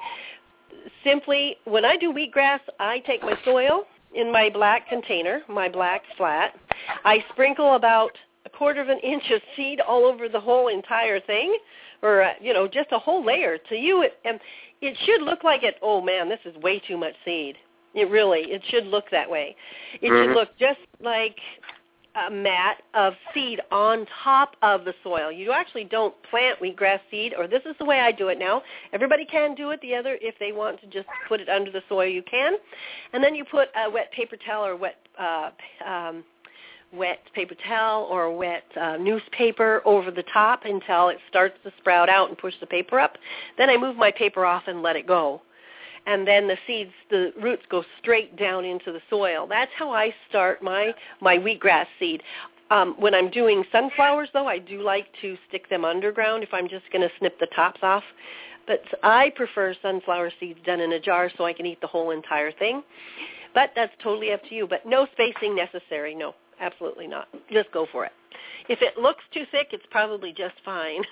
simply, when I do wheatgrass, I take my soil in my black container, my black flat. I sprinkle about a quarter of an inch of seed all over the whole entire thing, or, uh, you know, just a whole layer. To you, it, and it should look like it, oh, man, this is way too much seed. It really, it should look that way. It mm-hmm. should look just like a mat of seed on top of the soil. You actually don't plant wheatgrass seed, or this is the way I do it now. Everybody can do it the other. If they want to just put it under the soil, you can. And then you put a wet paper towel or wet uh, um wet paper towel or wet uh, newspaper over the top until it starts to sprout out and push the paper up. Then I move my paper off and let it go. And then the seeds, the roots go straight down into the soil. That's how I start my, my wheatgrass seed. Um, when I'm doing sunflowers, though, I do like to stick them underground if I'm just going to snip the tops off. But I prefer sunflower seeds done in a jar so I can eat the whole entire thing. But that's totally up to you. But no spacing necessary, no. Absolutely not. Just go for it. If it looks too thick, it's probably just fine.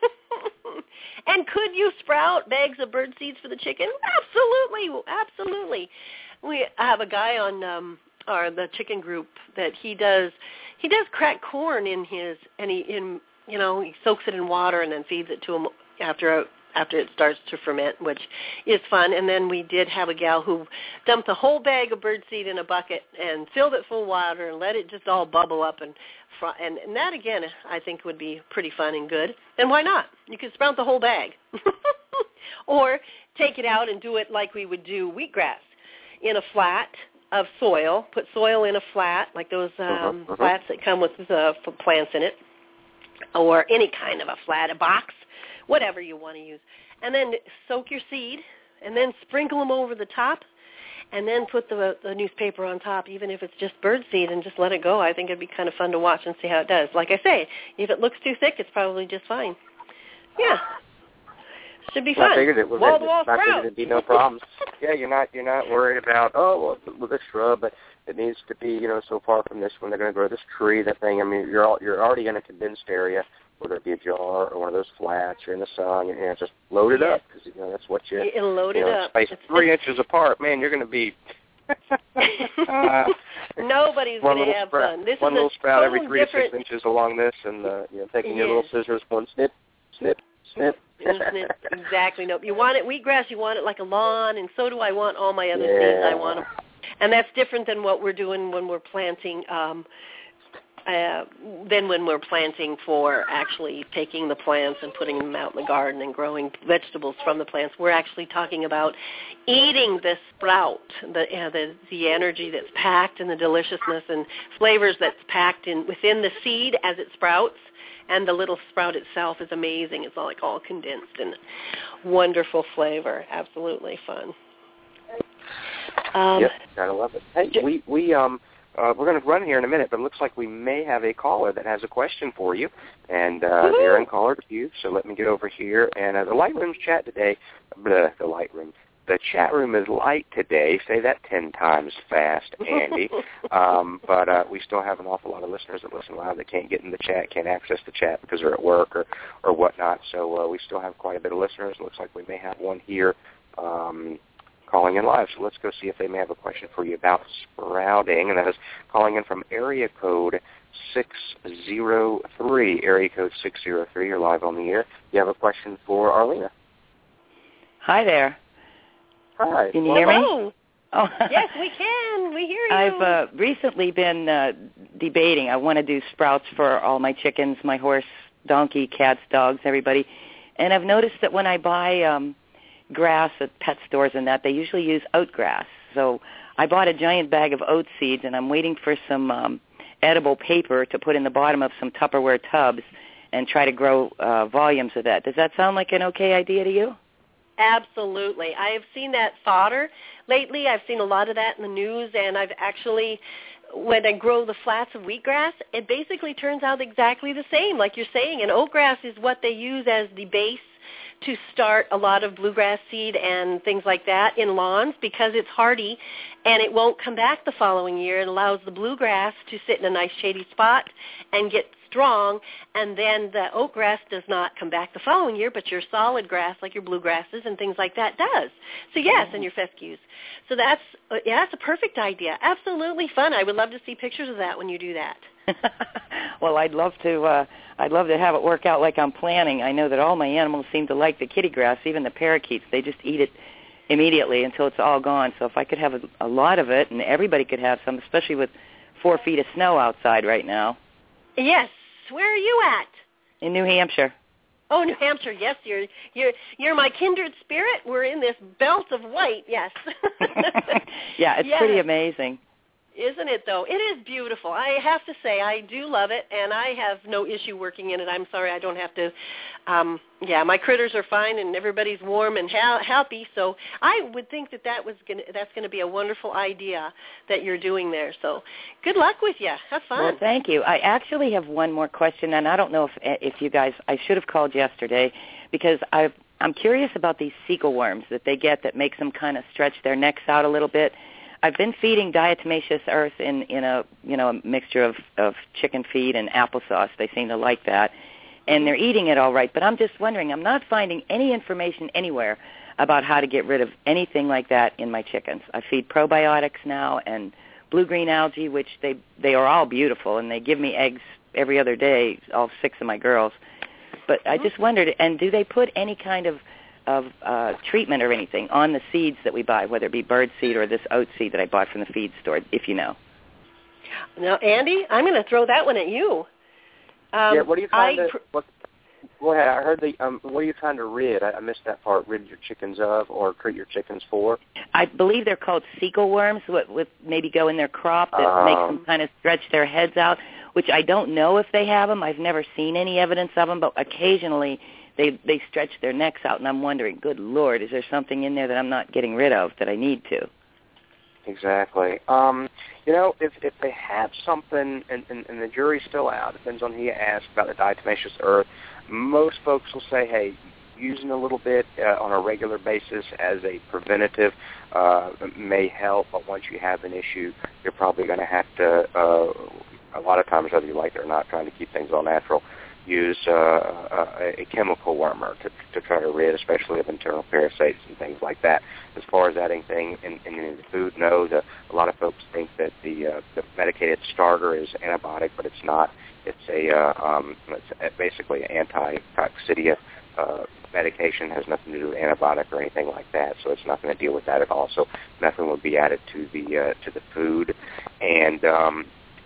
And could you sprout bags of bird seeds for the chicken? Absolutely, absolutely. We have a guy on um, our the chicken group that he does. He does cracked corn in his, and he in you know he soaks it in water and then feeds it to him after a. after it starts to ferment, which is fun. And then we did have a gal who dumped a whole bag of birdseed in a bucket and filled it full of water and let it just all bubble up. And, fr- and, and that, again, I think would be pretty fun and good. And why not? You could sprout the whole bag. Or take it out and do it like we would do wheatgrass in a flat of soil. Put soil in a flat, like those um, uh-huh. flats that come with uh, plants in it, or any kind of a flat, a box, whatever you want to use. And then soak your seed, and then sprinkle them over the top, and then put the, the newspaper on top, even if it's just bird seed, and just let it go. I think it'd be kind of fun to watch and see how it does. Like I say, if it looks too thick, it's probably just fine. Yeah. Should be fun. I figured it was. Wall to wall I figured it'd be no problems. Yeah, you're not you're not worried about oh well with this shrub, but it needs to be you know so far from this one they're going to grow this tree that thing. I mean you're all, you're already in a condensed area, whether it be a jar or one of those flats or in the sun, and you know, just load it yes. up because you know that's what you It'll load you know, it up. Spaced it's, three it's, inches apart, man, you're going to be. uh, Nobody's going to have sprout, fun. This one is little sprout every three different... to six inches along this, and uh, you know taking yes. your little scissors, one snip, snip. Snip. Exactly. Nope. You want it wheatgrass. You want it like a lawn, and so do I want all my other yeah. seeds. I want them, and that's different than what we're doing when we're planting um, uh, then when we're planting for actually taking the plants and putting them out in the garden and growing vegetables from the plants, we're actually talking about eating this sprout, the uh, the, the energy that's packed and the deliciousness and flavors that's packed in within the seed as it sprouts. And the little sprout itself is amazing. It's all like all condensed and wonderful flavor. Absolutely fun. Um, yep, gotta love it. Hey, j- we we um uh, we're going to run here in a minute, but it looks like we may have a caller that has a question for you. And uh, Aaron, caller to you. So let me get over here. And uh, the Lightroom's chat today. Bleh, the Lightroom. The chat room is light today. Say that ten times fast, Andy. um, but uh, we still have an awful lot of listeners that listen live that can't get in the chat, can't access the chat because they're at work or, or whatnot. So uh, we still have quite a bit of listeners. It looks like we may have one here um, calling in live. So let's go see if they may have a question for you about sprouting. And that is calling in from area code six zero three. Area code six zero three. You're live on the air. You have a question for Arlena. Hi there. Hi. Can you Hello. hear me? Oh. Yes, we can. We hear you. I've uh, recently been uh, debating. I want to do sprouts for all my chickens, my horse, donkey, cats, dogs, everybody. And I've noticed that when I buy um, grass at pet stores and that, they usually use oat grass. So I bought a giant bag of oat seeds, and I'm waiting for some um, edible paper to put in the bottom of some Tupperware tubs and try to grow uh, volumes of that. Does that sound like an okay idea to you? Absolutely. I have seen that fodder lately. I've seen a lot of that in the news, and I've actually, when I grow the flats of wheatgrass, it basically turns out exactly the same, like you're saying. And oatgrass is what they use as the base to start a lot of bluegrass seed and things like that in lawns because it's hardy and it won't come back the following year. It allows the bluegrass to sit in a nice shady spot and get strong, and then the oat grass does not come back the following year, but your solid grass, like your bluegrasses and things like that, does. So yes, and your fescues. So that's yeah, that's a perfect idea. Absolutely fun. I would love to see pictures of that when you do that. Well, I'd love to. Uh, I'd love to have it work out like I'm planning. I know that all my animals seem to like the kitty grass, even the parakeets. They just eat it immediately until it's all gone. So if I could have a, a lot of it, and everybody could have some, especially with four feet of snow outside right now. Yes. Where are you at? In New Hampshire. Oh, New Hampshire. Yes, you're you're you're my kindred spirit. We're in this belt of white. Yes. Yeah, it's yes. pretty amazing. Isn't it, though? It is beautiful. I have to say, I do love it, and I have no issue working in it. I'm sorry I don't have to. Um, yeah, my critters are fine, and everybody's warm and ha- happy. So I would think that, that was gonna, that's going to be a wonderful idea that you're doing there. So good luck with you. Have fun. Well, thank you. I actually have one more question, and I don't know if if you guys, I should have called yesterday because I I'm curious about these cecal worms that they get that makes them kind of stretch their necks out a little bit. I've been feeding diatomaceous earth in, in a you know a mixture of, of chicken feed and applesauce. They seem to like that, and they're eating it all right. But I'm just wondering, I'm not finding any information anywhere about how to get rid of anything like that in my chickens. I feed probiotics now and blue-green algae, which they they are all beautiful, and they give me eggs every other day, all six of my girls. But I just wondered, and do they put any kind of of uh, treatment or anything on the seeds that we buy, whether it be bird seed or this oat seed that I bought from the feed store, if you know? Now, Andy, I'm going to throw that one at you. Um, yeah, what are you trying I to... Pr- what, go ahead. I heard the... Um, what are you trying to rid? I, I missed that part. Rid your chickens of or treat your chickens for? I believe they're called cecal worms, what with maybe go in their crop that um, makes them kind of stretch their heads out, which I don't know if they have them. I've never seen any evidence of them, but occasionally... They they stretch their necks out, and I'm wondering, good Lord, is there something in there that I'm not getting rid of that I need to? Exactly. Um, you know, if if they have something, and, and, and the jury's still out, depends on who you ask about the diatomaceous earth, most folks will say, hey, using a little bit uh, on a regular basis as a preventative uh, may help, but once you have an issue, you're probably going to have to, uh, a lot of times, whether you like it or not, trying to keep things all natural, use uh, a, a chemical wormer to, to try to rid, especially of internal parasites and things like that. As far as adding things in, in, in the food, no. The, a lot of folks think that the, uh, the medicated starter is antibiotic, but it's not. It's a uh, um, it's basically an anti-coccidia uh, medication. Has nothing to do with antibiotic or anything like that, so it's not going to deal with that at all. So nothing would be added to the uh, to the food, and um,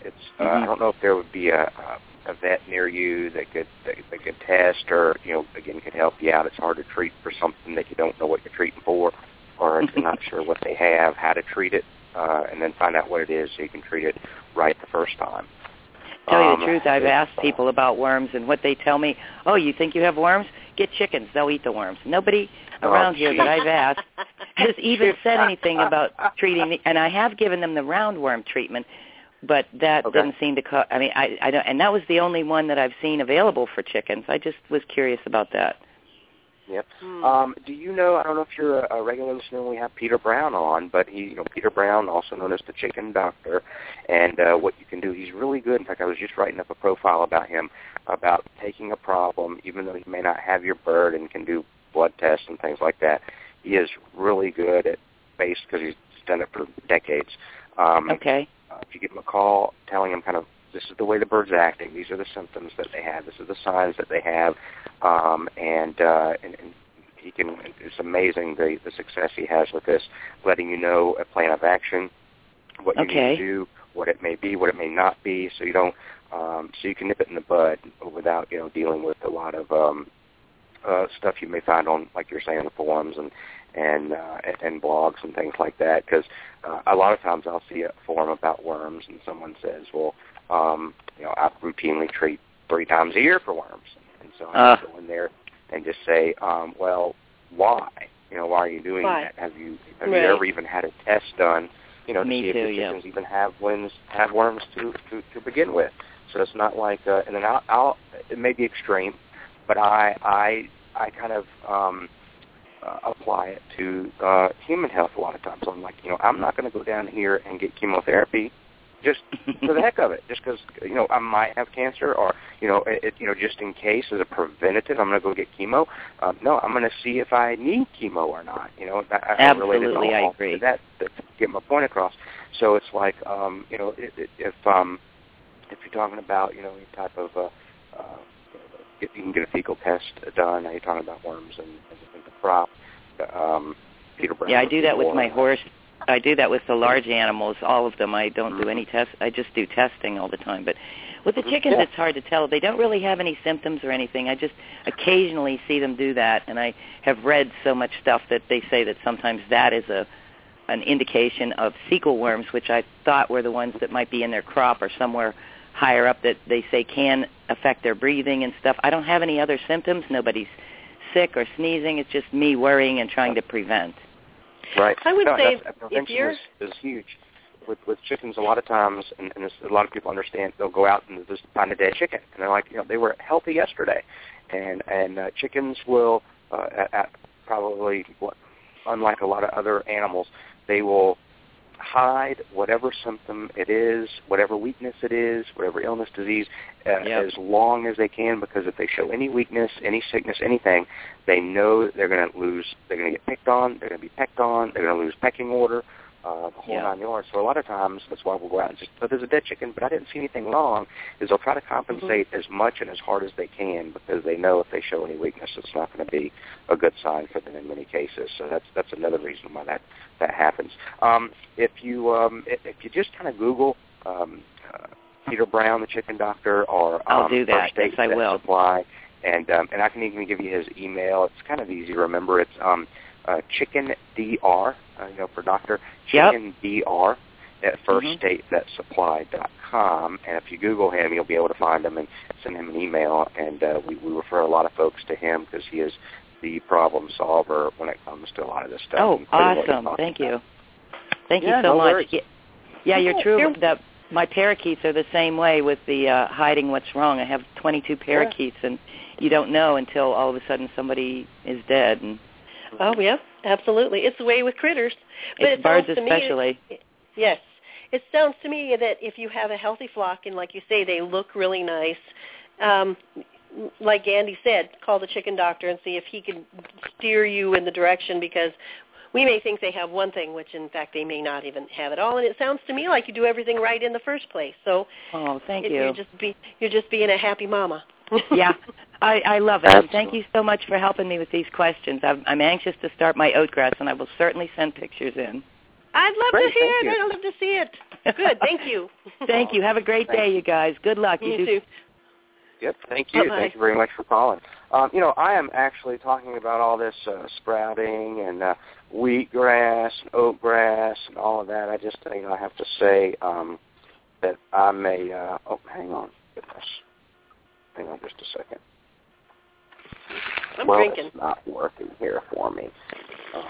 it's uh, Mm-hmm. I don't know if there would be a, a, a vet near you that could that, that could test, or you know, again, could help you out. It's hard to treat for something that you don't know what you're treating for, or if you're not sure what they have, how to treat it, uh, and then find out what it is so you can treat it right the first time. Tell you Um, the truth, I've asked people about worms, and what they tell me, oh, you think you have worms? Get chickens. They'll eat the worms. Nobody around oh, here that I've asked has even said anything about treating the, and I have given them the roundworm treatment, but that okay. didn't seem to co- I mean, I, I don't, and that was the only one that I've seen available for chickens. I just was curious about that. Yep. Hmm. Um, do you know, I don't know if you're a, a regular listener, we have Peter Brown on, but he, you know, Peter Brown, also known as the Chicken Doctor, and uh, what you can do, he's really good. In fact, I was just writing up a profile about him, about taking a problem, even though he may not have your bird and can do blood tests and things like that. He is really good at base, because he's done it for decades. Um, okay. Uh, if you give him a call, telling him kind of, this is the way the bird's acting, these are the symptoms that they have, this is the signs that they have, um, and, uh, and, and he can, it's amazing the, the success he has with this, letting you know a plan of action, what you okay. need to do, what it may be, what it may not be, so you don't, um, so you can nip it in the bud without, you know, dealing with a lot of um, uh, stuff you may find on, like you're saying, the forums and and uh, and blogs and things like that. Because uh, a lot of times I'll see a forum about worms, and someone says, "Well, um, you know, I routinely treat three times a year for worms," and so I uh. go in there and just say, um, "Well, why? You know, why are you doing why? that? Have you have right. you ever even had a test done? You know, to Me see if too, the yeah. chickens even have worms, have worms to, to to begin with." So it's not like, uh, and then I'll, I'll, it may be extreme, but I, I, I kind of um, uh, apply it to uh, human health a lot of times. I'm like, you know, I'm not going to go down here and get chemotherapy just for the heck of it, just because, you know, I might have cancer, or, you know, it, you know, just in case as a preventative, I'm going to go get chemo. Um, no, I'm going to see if I need chemo or not. You know, I, absolutely, I, I agree. To that, to get my point across. So it's like, um, you know, it, it, if um, if you're talking about, you know, any type of, uh, uh, if you can get a fecal test done, now you're talking about worms and, and the crop. Um, Peter Brown. Yeah, I do that with my horse. I do that with the large animals, all of them. I don't mm-hmm. do any tests. I just do testing all the time. But with the chickens, yeah. it's hard to tell. They don't really have any symptoms or anything. I just occasionally see them do that, and I have read so much stuff that they say that sometimes that is a an indication of cecal worms, which I thought were the ones that might be in their crop or somewhere higher up that they say can affect their breathing and stuff. I don't have any other symptoms. Nobody's sick or sneezing. It's just me worrying and trying to prevent. Right. I would no, say prevention if you're is, is huge. With with chickens, a lot of times, and, and a lot of people understand, they'll go out and just find a dead chicken, and they're like, you know, they were healthy yesterday, and and uh, chickens will uh, at, at probably, what, unlike a lot of other animals, they will hide whatever symptom it is, whatever weakness it is, whatever illness, disease, uh, yep. as long as they can, because if they show any weakness, any sickness, anything, they know they're going to lose, they're going to get picked on, they're going to be pecked on, they're going to lose pecking order, uh, the whole yep. nine yards. So a lot of times, that's why we'll go out and just, oh, there's a dead chicken, but I didn't see anything wrong, is they'll try to compensate mm-hmm. as much and as hard as they can, because they know if they show any weakness, it's not going to be a good sign for them in many cases. So that's that's another reason why that, that happens. Um, if you um, if, if you just kind of Google um, uh, Peter Brown, the Chicken Doctor, or um, I'll do that. First State yes, I will. Supply, and um, and I can even give you his email. It's kind of easy to remember. It's um, uh, Chicken Dr. Uh, you know, for doctor. Chicken yep. Dr. at first mm-hmm. state vet supply dot com, and if you Google him, you'll be able to find him and send him an email. And uh, we, we refer a lot of folks to him because he is the problem solver when it comes to a lot of this stuff. Oh, awesome! Thank about. you. Thank yeah, you so no much. Worries. Yeah, yeah, you're true. The, my parakeets are the same way with the uh, hiding what's wrong. I have twenty-two parakeets, yeah. and you don't know until all of a sudden somebody is dead. And oh, yeah, absolutely. It's the way with critters. But it's it birds sounds to especially. Me, yes. It sounds to me that if you have a healthy flock, and like you say, they look really nice, um, like Andy said, call the chicken doctor and see if he can steer you in the direction, because we may think they have one thing, which in fact they may not even have it all. And it sounds to me like you do everything right in the first place. So oh, thank you. You're just, be, you're just being a happy mama. yeah, I, I love it. And thank you so much for helping me with these questions. I'm, I'm anxious to start my oatgrass, and I will certainly send pictures in. I'd love Great, to hear thank it. you. I'd love to see it. Good, thank you. Thank you. Have a great day, you guys. Good luck. You, you too. Yep, thank you. Bye-bye. Thank you very much for calling. Um, you know, I am actually talking about all this uh, sprouting and uh, wheatgrass and oatgrass and all of that. I just, you know, I have to say um, that I may. Uh, oh, hang on, goodness, hang on just a second. I'm well, drinking. It's not working here for me. Um,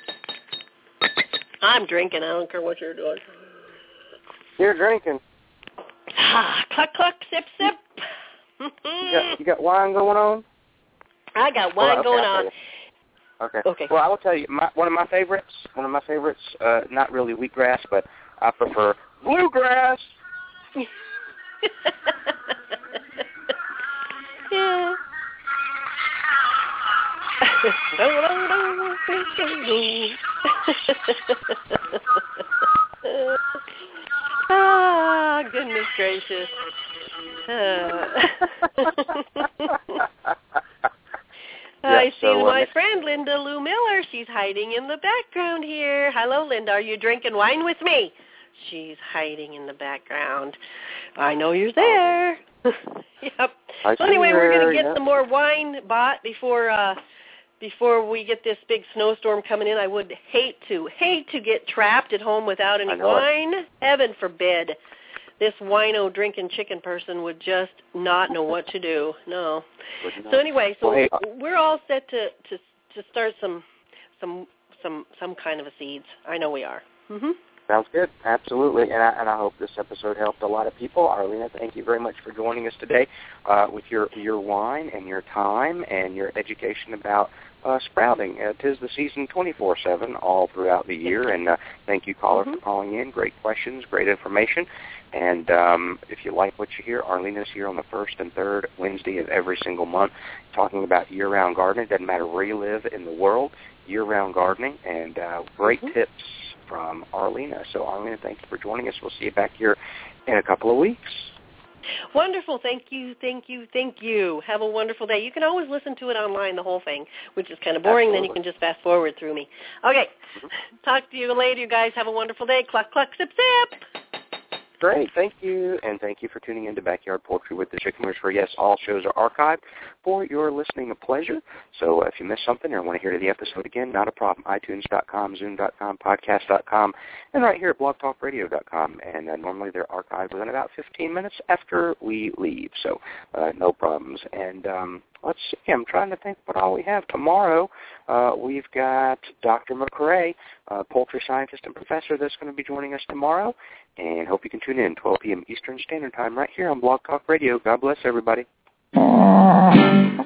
I'm drinking. I don't care what you're doing. You're drinking. Ah, cluck, cluck, sip, sip. You got, you got wine going on? I got wine well, okay, going I'll on. tell you. Okay. Okay. Well, I will tell you, my, one of my favorites, one of my favorites, uh, not really wheatgrass, but I prefer bluegrass. Yeah. Ah, goodness gracious. Uh. I Yeah, see so, uh, my next- friend Linda Lou Miller. She's hiding in the background here. Hello, Linda. Are you drinking wine with me? She's hiding in the background. I know you're there. Yep. I So anyway, we're going to see get her, some more wine bought before uh, before we get this big snowstorm coming in. I would hate to hate to get trapped at home without any I know wine. Heaven forbid. This wino drinking chicken person would just not know what to do. No. So anyway, so Well, hey, uh, we're all set to, to to start some some some some kind of a seeds. I know we are. Mhm. Sounds good. Absolutely. And I, and I hope this episode helped a lot of people. Arlena, thank you very much for joining us today uh, with your, your wine and your time and your education about uh, sprouting. Uh, 'tis the season twenty-four seven all throughout the year. And uh, thank you, caller, mm-hmm. for calling in. Great questions, great information. And um, if you like what you hear, Arlena's here on the first and third Wednesday of every single month talking about year-round gardening. It doesn't matter where you live in the world, year-round gardening, and uh, great mm-hmm. tips from Arlena. So, Arlena, thank you for joining us. We'll see you back here in a couple of weeks. Wonderful. Thank you, thank you, thank you. Have a wonderful day. You can always listen to it online, the whole thing, which is kind of boring. Absolutely. Then you can just fast forward through me. Okay. Mm-hmm. Talk to you later, you guys. Have a wonderful day. Cluck, cluck, sip, sip. Great. Thank you. And thank you for tuning in to Backyard Poultry with the Chicken Whisperer. Yes, all shows are archived for your listening pleasure. So uh, if you missed something or want to hear the episode again, not a problem. iTunes dot com, Zoom dot com, Podcast dot com, and right here at Blog Talk Radio dot com. And uh, normally they're archived within about fifteen minutes after we leave. So uh, no problems. And um, let's see. I'm trying to think what all we have. Tomorrow uh, we've got Doctor McRae, uh, poultry scientist and professor, that's going to be joining us tomorrow. And hope you can tune in, twelve p.m. Eastern Standard Time, right here on Blog Talk Radio. God bless everybody.